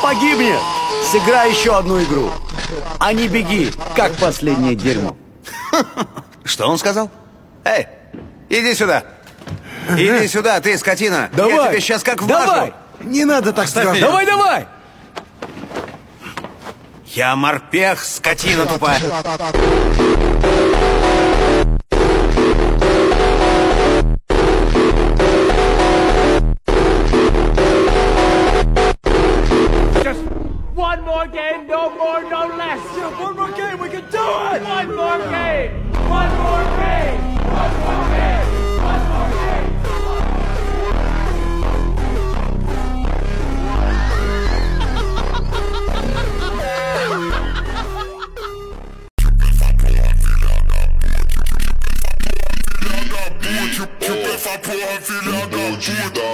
погибнет. Сыграй еще одну игру, а не беги, как последнее дерьмо. Что он сказал? Эй, иди сюда. Иди сюда, ты, скотина. Давай. Я тебе сейчас как вмажу. Давай. Не надо так сразу. Давай, давай. Я морпех, скотина тупая. One more game, no more, no less. Yeah, one more game, we can do it. One more game, one more game, one more game, one more game. Tipo, essa porra, filha da puta.